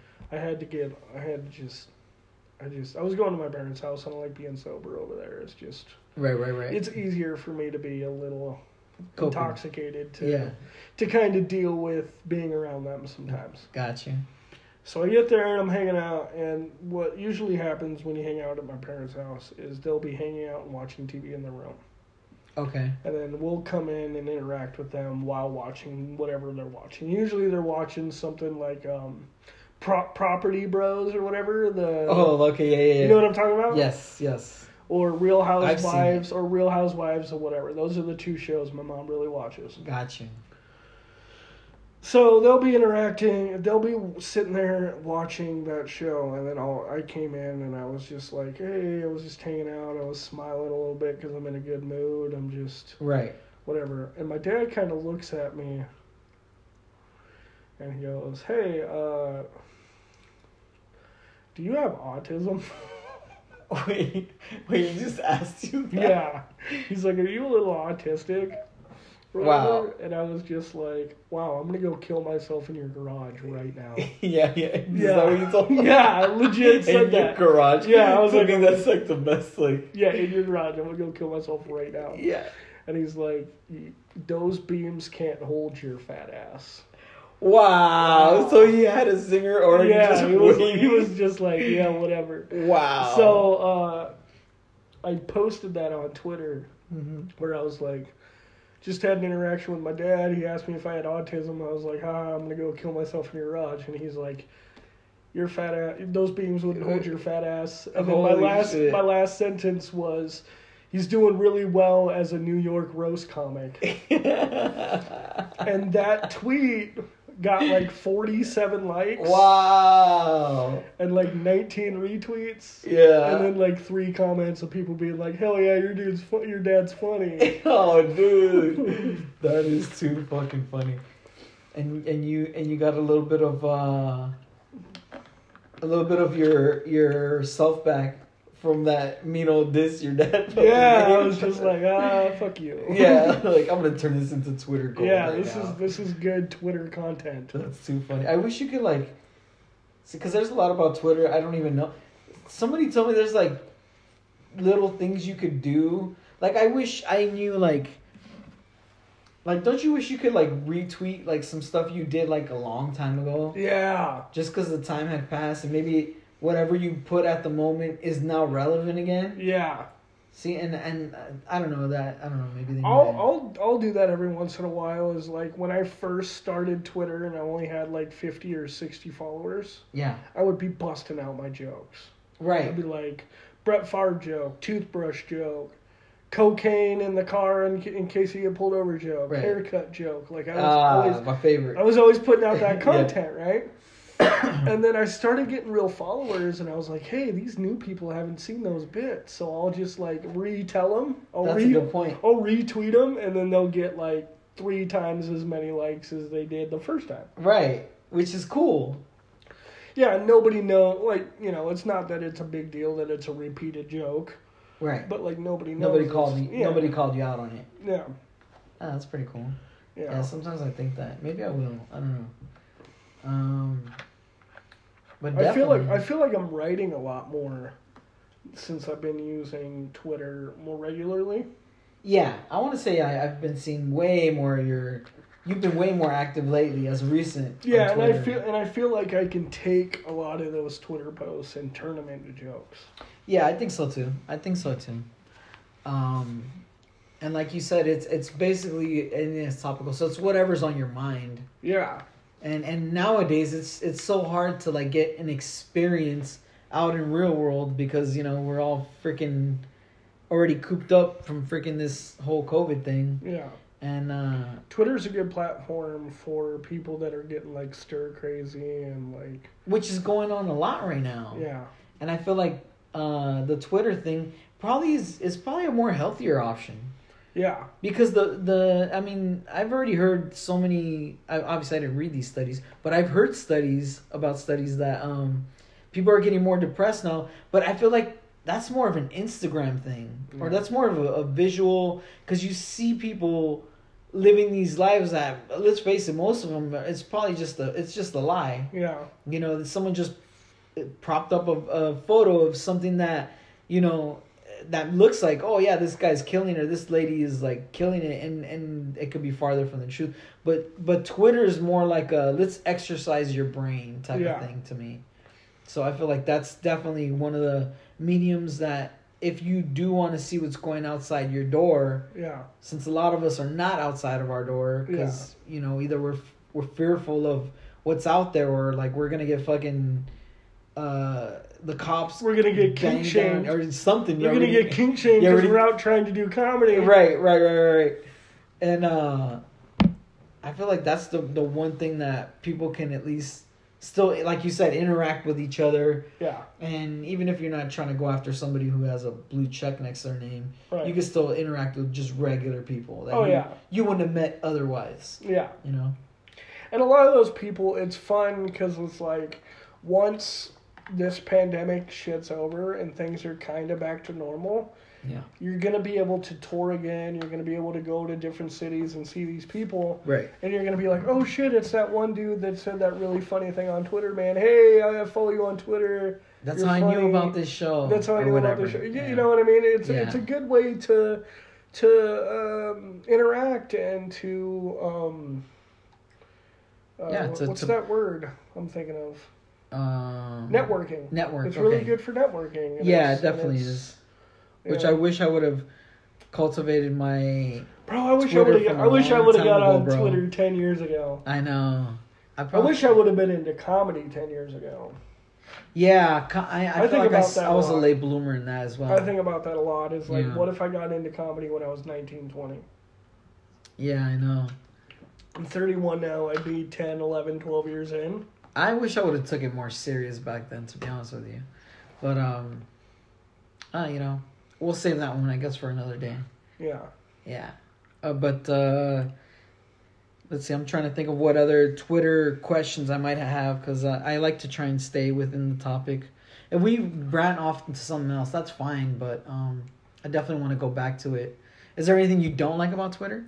I was going to my parents' house. I don't like being sober over there. It's just... Right. It's easier for me to be a little intoxicated to to kind of deal with being around them sometimes. Gotcha. So I get there and I'm hanging out, and what usually happens when you hang out at my parents' house is they'll be hanging out and watching TV in their room. Okay. And then we'll come in and interact with them while watching whatever they're watching. Usually they're watching something like Property Bros or whatever. Yeah. You know what I'm talking about? Yes. Or Real Housewives or whatever. Those are the two shows my mom really watches. Gotcha. So they'll be interacting, they'll be sitting there watching that show, and then I came in and I was just like, hey, I was just hanging out, I was smiling a little bit because I'm in a good mood, I'm just... Right. Whatever. And my dad kind of looks at me, and he goes, hey, do you have autism? Wait, he just asked you that? Yeah. He's like, are you a little autistic? Wow. And I was just like, wow, I'm going to go kill myself in your garage right now. Yeah. Is that what you told me? Yeah, I legit said that. In your garage? Yeah, I was like... that's like the best, like... Yeah, in your garage. I'm going to go kill myself right now. Yeah. And he's like, those beams can't hold your fat ass. Wow. So he had a zinger or he was just like, yeah, whatever. Wow. So I posted that on Twitter where I was like, just had an interaction with my dad. He asked me if I had autism. I was like, I'm going to go kill myself in your garage. And he's like, your fat ass, those beams wouldn't hold your fat ass. And then my last sentence was, he's doing really well as a New York roast comic. And that tweet got like 47 likes. Wow. And like 19 retweets. Yeah. And then like 3 comments of people being like, hell yeah, your dad's funny. Oh, dude. That is too fucking funny. And you got a little bit of your self back from that mean old diss your dad. Yeah, I was just like, fuck you. Yeah, like I'm gonna turn this into Twitter gold. Yeah, right this is good Twitter content. That's too funny. I wish you could like, see, because there's a lot about Twitter I don't even know. Somebody told me there's like little things you could do. Like I wish I knew like don't you wish you could like retweet like some stuff you did like a long time ago? Yeah. Just because the time had passed and maybe whatever you put at the moment is now relevant again. Yeah. See, and I don't know that. I don't know. Maybe they. I'll do that every once in a while. Is like when I first started Twitter and I only had like 50 or 60 followers. Yeah. I would be busting out my jokes. Right. I'd be like Brett Favre joke, toothbrush joke, cocaine in the car in case you get pulled over joke, haircut joke. Like I was always my favorite. I was always putting out that content, right? And then I started getting real followers, and I was like, hey, these new people haven't seen those bits, so I'll just, like, retell them. That's a good point. I'll retweet them, and then they'll get, like, 3 times as many likes as they did the first time. Right, which is cool. Yeah, nobody it's not that it's a big deal that it's a repeated joke. Right. But, like, nobody knows. Nobody called you out on it. Yeah. Oh, that's pretty cool. Yeah, sometimes I think that. Maybe I will. I don't know. But I feel like I'm writing a lot more since I've been using Twitter more regularly. Yeah, I want to say I've been seeing way more you've been way more active lately as recent. Yeah, on and I feel like I can take a lot of those Twitter posts and turn them into jokes. Yeah, I think so too. And like you said, it's basically anything that's topical. So it's whatever's on your mind. Yeah. And nowadays it's so hard to like get an experience out in real world because we're all freaking already cooped up from freaking this whole COVID thing. Yeah. And Twitter's a good platform for people that are getting like stir crazy and like, which is going on a lot right now. Yeah. And I feel like the Twitter thing probably is probably a more healthier option. Yeah. Because I mean, I've already heard so many. Obviously, I didn't read these studies, but I've heard studies that people are getting more depressed now. But I feel like that's more of an Instagram thing, or that's more of a visual, because you see people living these lives that, let's face it, most of them, it's probably just a lie. Yeah. Someone just propped up a photo of something that that looks like, oh yeah, this guy's killing her, this lady is like killing it, and it could be farther from the truth. But Twitter is more like a let's exercise your brain type of thing to me. So I feel like that's definitely one of the mediums that if you do want to see what's going outside your door, since a lot of us are not outside of our door because either we're fearful of what's out there, or like we're gonna get fucking the cops. We're gonna get kink shamed or something. We're gonna get kink shamed because we're out trying to do comedy. Right. And I feel like that's the one thing that people can at least still, like you said, interact with each other. Yeah. And even if you're not trying to go after somebody who has a blue check next to their name, you can still interact with just regular people that you wouldn't have met otherwise. Yeah. And a lot of those people, it's fun because it's like once this pandemic shit's over and things are kind of back to normal, you're going to be able to tour again. You're going to be able to go to different cities and see these people. Right. And you're going to be like, oh shit, it's that one dude that said that really funny thing on Twitter, man. Hey, I follow you on Twitter. That's how I knew about this show. That's how I knew about this show. You know what I mean? It's a good way to interact and to what's that word I'm thinking of? Networking. It's really good for networking. It definitely is. Which I wish I would have cultivated my. Bro, I wish I would have got on Twitter 10 years ago. I know. I wish I would have been into comedy 10 years ago. Yeah, I feel like I was a late bloomer in that as well. I think about that a lot. Is like, what if I got into comedy when I was 19, 20? Yeah, I know. I'm 31 now. I'd be 10, 11, 12 years in. I wish I would have took it more serious back then, to be honest with you. But, we'll save that one, I guess, for another day. Yeah. But let's see. I'm trying to think of what other Twitter questions I might have, because I like to try and stay within the topic. If we ran off into something else, that's fine. But I definitely want to go back to it. Is there anything you don't like about Twitter?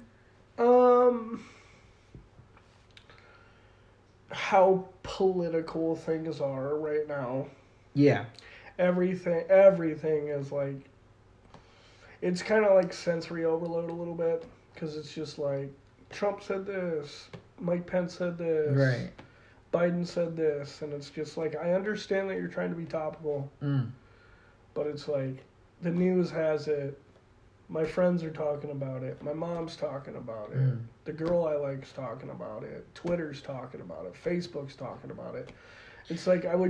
How political things are right now. Yeah. Everything is like, it's kind of like sensory overload a little bit, because it's just like, Trump said this, Mike Pence said this, right? Biden said this, and it's just like, I understand that you're trying to be topical, but it's like, the news has it, my friends are talking about it, my mom's talking about it, the girl I like's talking about it, Twitter's talking about it, Facebook's talking about it. It's like, I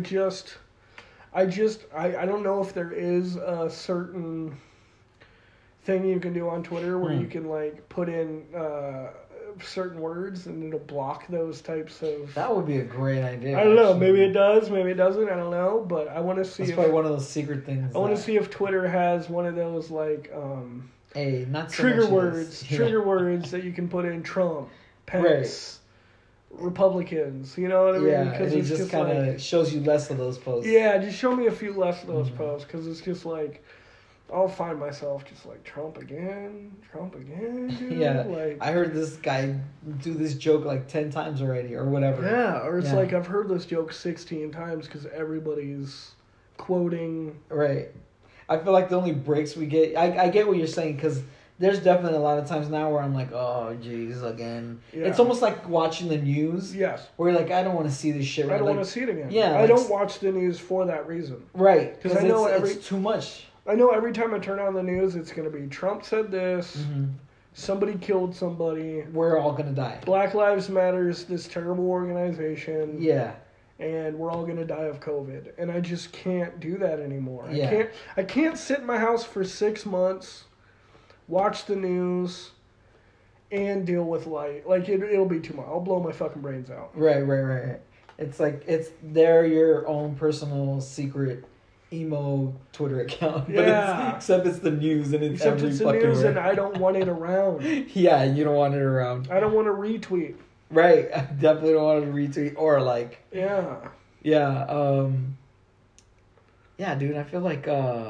don't know if there is a certain thing you can do on Twitter where you can like put in certain words and it'll block those types of. That would be a great idea. I don't know. Maybe it does. Maybe it doesn't. I don't know. But I want to see. It's probably one of those secret things. I want to see if Twitter has one of those like not so trigger words. Trigger words that you can put in Trump, Pence. Republicans, you know what I mean? Yeah, and it just kind of like, shows you less of those posts. Yeah, just show me a few less of those posts, because it's just like, I'll find myself just like, Trump again, dude. Yeah, like, I heard this guy do this joke like 10 times already, or whatever. Yeah, or it's like, I've heard this joke 16 times, because everybody's quoting. Right. I feel like the only breaks we get, I get what you're saying, because there's definitely a lot of times now where I'm like, oh, jeez, again. Yeah. It's almost like watching the news. Yes. Where you're like, I don't want to see this shit. Right? I don't like, want to see it again. Yeah. I don't watch the news for that reason. Right. Because I know it's too much. I know every time I turn on the news, it's going to be Trump said this, Mm-hmm. somebody killed somebody, We're all going to die. Black Lives Matters, this terrible organization. Yeah. And we're all gonna die of COVID, and I just can't do that anymore. Yeah. I can't sit in my house for 6 months, watch the news, and deal with life. Like it'll be too much. I'll blow my fucking brains out. Right. It's like they're your own personal secret emo Twitter account. But Yeah. except it's the news and it's Except every it's the fucking news, way. and I don't want it around. Yeah, you don't want it around. I don't want to retweet. Right. I definitely don't want to retweet or like. Yeah. Yeah. Yeah, dude. I feel like.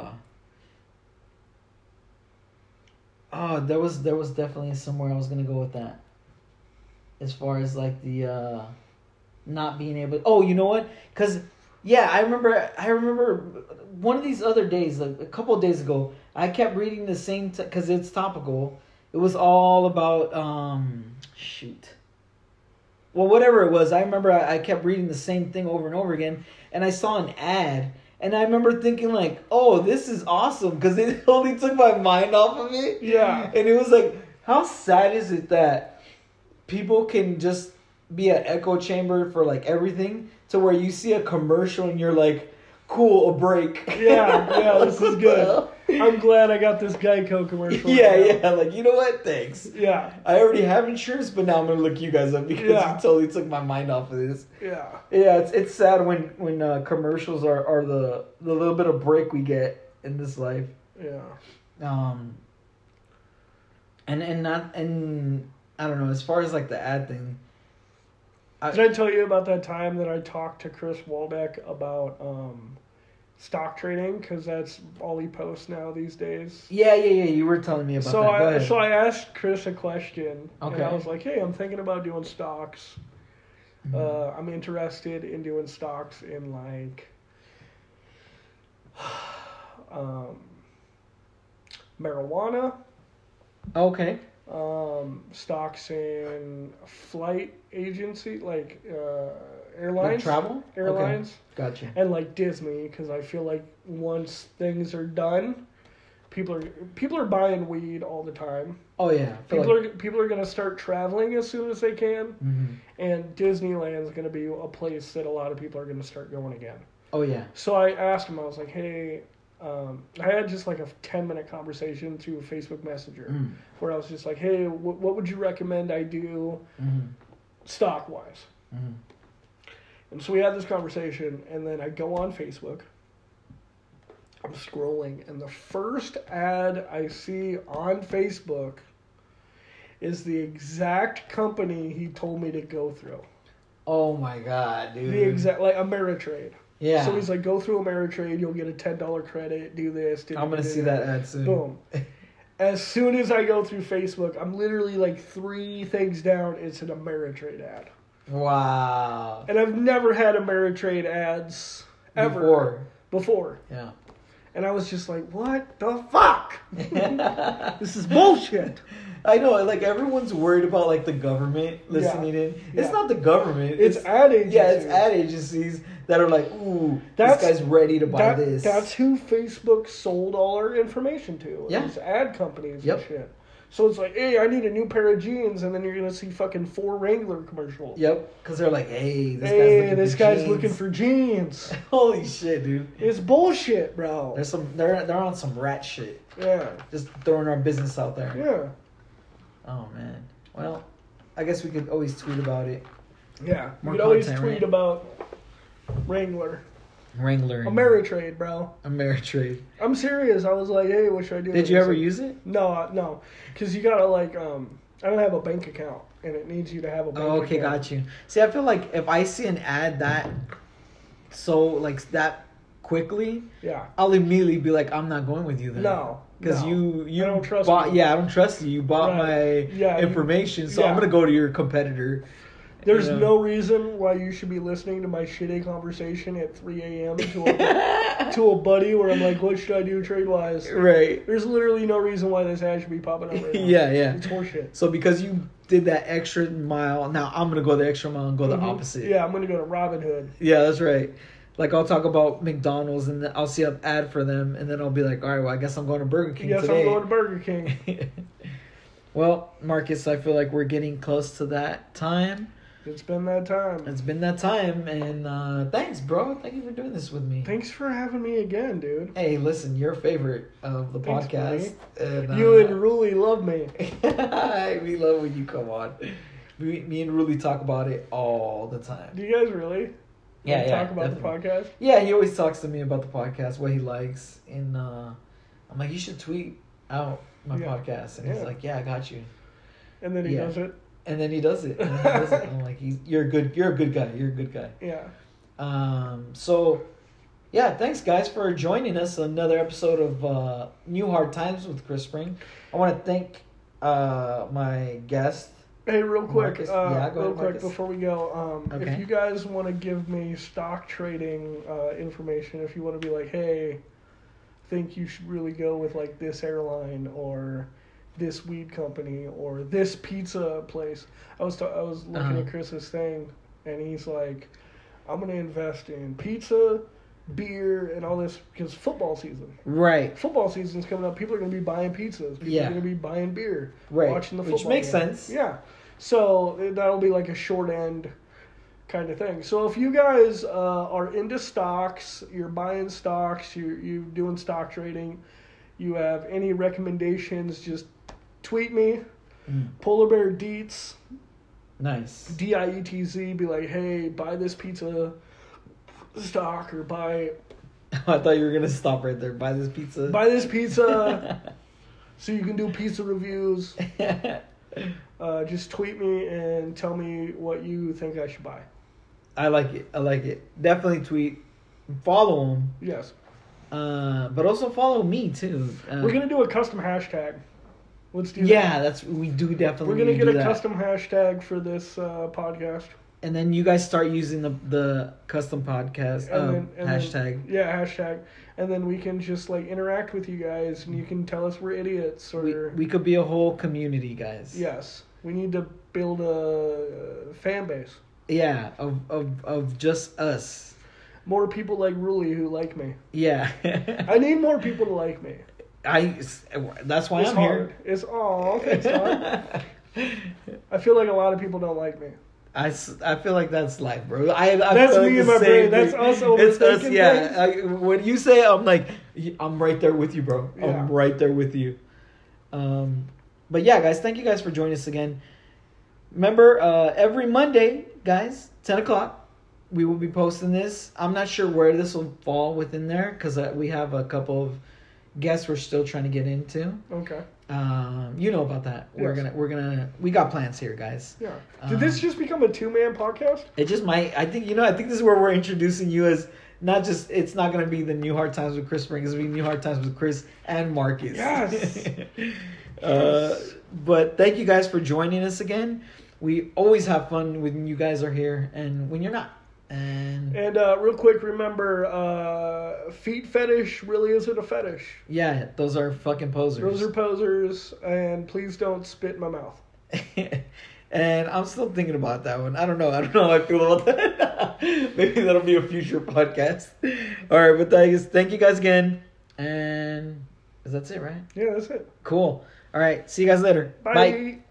Oh, there was definitely somewhere I was gonna go with that. As far as like the not being able. Oh, you know what? Because yeah, I remember one of these other days, like a couple of days ago, I kept reading the same because it's topical. It was all about shoot. Well, whatever it was, I remember I kept reading the same thing over and over again, and I saw an ad, and I remember thinking like, "Oh, this is awesome," because it only took my mind off of it. Yeah. And it was like, how sad is it that people can just be an echo chamber for like everything, to where you see a commercial and you're like, "Cool, a break." Yeah, this is good. I'm glad I got this Geico commercial. Yeah, like, you know what? Thanks. Yeah. I already have insurance, but now I'm gonna look you guys up because you totally took my mind off of this. Yeah. Yeah, it's sad when commercials are the little bit of break we get in this life. Yeah. And I don't know, as far as like the ad thing. Did I tell you about that time that I talked to Chris Waldeck about stock trading? Because that's all he posts now these days. Yeah. You were telling me about that. Go ahead. So I asked Chris a question. Okay. And I was like, hey, I'm thinking about doing stocks. Mm-hmm. I'm interested in doing stocks in like marijuana. Okay. Stocks in flight agency, like airlines. Like travel? Airlines. Okay. Gotcha. And like Disney, because I feel like once things are done, people are buying weed all the time. Oh yeah. People are gonna start traveling as soon as they can, Mm-hmm. and Disneyland is gonna be a place that a lot of people are gonna start going again. Oh yeah. So I asked him, I was like, hey, I had just like a 10-minute conversation through Facebook Messenger where I was just like, hey, what would you recommend I do stock wise? Mm-hmm. And so we had this conversation, and then I go on Facebook. I'm scrolling, and the first ad I see on Facebook is the exact company he told me to go through. Oh my god, dude. The exact, like Ameritrade. Yeah. So he's like, go through Ameritrade, you'll get a $10 credit, do this. I'm going to see that ad soon. Boom. As soon as I go through Facebook, I'm literally like 3 things down, it's an Ameritrade ad. Wow. And I've never had Ameritrade ads ever. Before. Yeah. And I was just like, what the fuck? This is bullshit. I know, like, everyone's worried about, like, the government listening in. It's not the government. It's ad agencies. Yeah, it's ad agencies that are like, ooh, this guy's ready to buy this. That's who Facebook sold all our information to. Yeah. These ad companies and shit. So it's like, hey, I need a new pair of jeans, and then you're going to see fucking 4 Wrangler commercials. Yep, because they're like, hey, this guy's looking for jeans. Holy shit, dude. It's bullshit, bro. They're on some rat shit. Yeah. Just throwing our business out there. Yeah. Oh, man. Well, I guess we could always tweet about it. Yeah. You More could always content, tweet right? about Wrangler. Ameritrade, bro. Ameritrade. I'm serious. I was like, hey, what should I do? Did you ever use it? No. Because you got to, like, I don't have a bank account, and it needs you to have a bank account. Oh, okay, got you. See, I feel like if I see an ad that quickly, yeah, I'll immediately be like, I'm not going with you then. No. Because you I don't trust bought, you. I don't trust you. You bought my information, so I'm going to go to your competitor. There's You know? no reason why you should be listening to my shitty conversation at 3 a.m. to a buddy where I'm like, what should I do trade-wise? Right. There's literally no reason why this ad should be popping up right now. Yeah. It's horseshit. So because you did that extra mile, now I'm going to go the extra mile and go the opposite. Yeah, I'm going to go to Robinhood. Yeah, that's right. Like, I'll talk about McDonald's, and then I'll see an ad for them, and then I'll be like, all right, well, I guess I'm going to Burger King today. I'm going to Burger King. Well, Marcus, I feel like we're getting close to that time. It's been that time. It's been that time, and thanks, bro. Thank you for doing this with me. Thanks for having me again, dude. Hey, listen, you're a favorite of the Thanks, podcast. And, you and Ruli love me. we love when you come on. Me and Ruli talk about it all the time. Do you guys really? Talk about definitely. The podcast? Yeah, he always talks to me about the podcast, what he likes. And I'm like, you should tweet out my podcast. And he's like, yeah, I got you. And then he does it. And then he does it. I'm like, you're a good guy. You're a good guy. Yeah. So, yeah, thanks, guys, for joining us. Another episode of New Hard Times with Chris Spring. I want to thank my guest. Hey, real quick, go ahead, Marcus. Before we go, okay. If you guys want to give me stock trading information, if you want to be like, hey, think you should really go with like this airline or this weed company or this pizza place. I was looking at Chris's thing, and he's like, I'm gonna invest in pizza, beer, and all this because football season. Right. Football season's coming up. People are gonna be buying pizzas. People are gonna be buying beer. Right. Watching the football. Which makes game. sense. Yeah. So that'll be like a short end kind of thing. So if you guys are into stocks, you're buying stocks, you're doing stock trading, you have any recommendations, just tweet me, Polar Bear Deets. Nice. DIETZ, be like, hey, buy this pizza stock or buy... I thought you were going to stop right there. Buy this pizza. Buy this pizza so you can do pizza reviews. Just tweet me and tell me what you think I should buy. I like it. Definitely tweet. Follow him. Yes. But also follow me, too. We're going to do a custom hashtag. Let's do that. Yeah, we do definitely. We're going to get a custom hashtag for this podcast. And then you guys start using the custom podcast hashtag. Hashtag. And then we can just like interact with you guys, and you can tell us we're idiots. Or we could be a whole community, guys. Yes. We need to build a fan base. Yeah, of just us. More people like Ruli who like me. Yeah. I need more people to like me. That's why I'm hard. Here. Thanks, Todd. I feel like a lot of people don't like me. I feel like that's life, bro. That's me in my brain. That's us overthinking. It's us, yeah. When you say, I'm like, I'm right there with you, bro. Yeah. I'm right there with you. But yeah, guys, thank you guys for joining us again. Remember, every Monday, guys, 10 o'clock, we will be posting this. I'm not sure where this will fall within there because we have a couple of guests we're still trying to get into. Okay. You know about that. Yes. We got plans here, guys. Yeah. Did this just become a 2-man podcast? It just might. I think this is where we're introducing you as not just, it's not going to be the New Hard Times with Chris Spring. It's going to be New Hard Times with Chris and Marcus. Yes. But thank you guys for joining us again. We always have fun when you guys are here and when you're not. And real quick, remember, feet fetish really isn't a fetish. Yeah, those are fucking posers. Those are posers, and please don't spit in my mouth. And I'm still thinking about that one. I don't know how I feel about that. Maybe that'll be a future podcast. All right, but thank you guys again. And that's it, right? Yeah, that's it. Cool. All right, see you guys later. Bye. Bye.